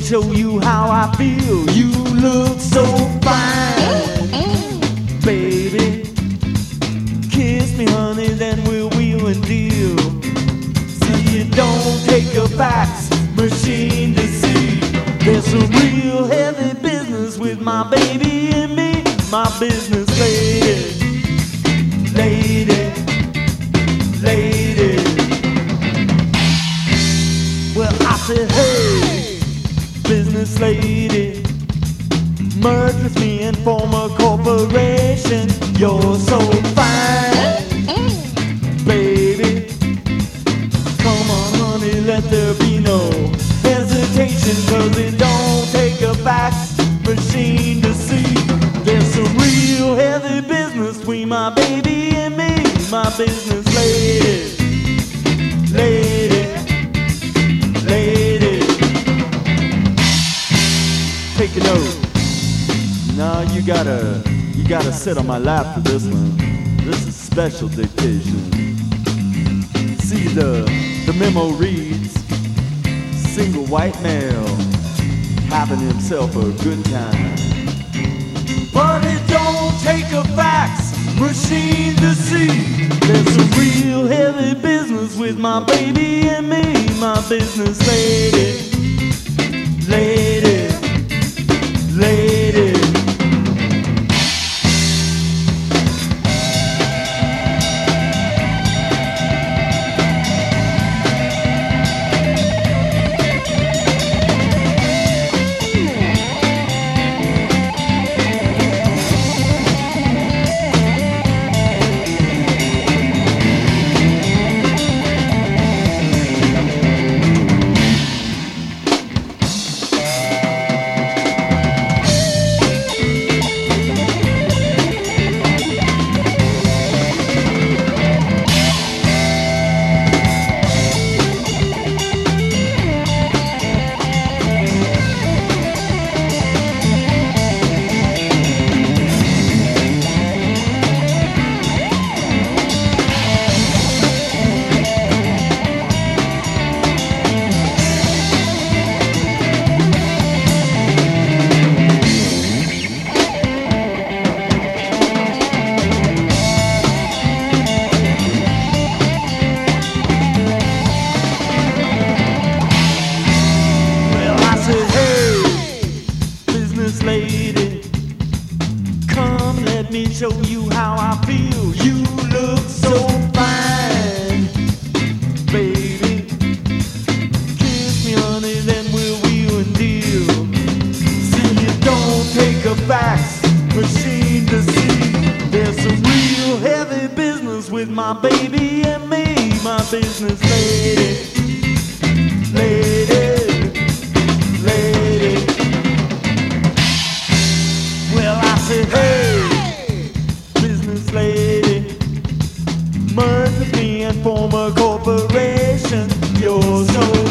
show you how I feel. You look so fine, baby. Kiss me, honey, then we'll wheel and deal. See, you don't take a fax machine to see. There's some real heavy business with my baby and me, my business lady, lady, lady. Well, I said, hey, business lady, merge with me and form a corporation. You're so fine, baby. Come on, honey, let there be no hesitation, 'cause it don't take a fax machine to see. There's some real heavy business between my baby and me, my business lady, lady, lady. Take a note. Now you gotta sit on my lap for this one. This is special dictation. See, the memo reads, single white male having himself a good time. But it don't take a fax machine to see. There's some real heavy business with my baby and me, my business lady, lady, lady. Lady, come let me show you how I feel. You look so fine, baby. Kiss me, honey, then we'll wheel and deal. See, you don't take a fax machine to see. There's some real heavy business with my baby and me, my business lady, lady, lady. Hey, business lady, merge with me and form a corporation. You're so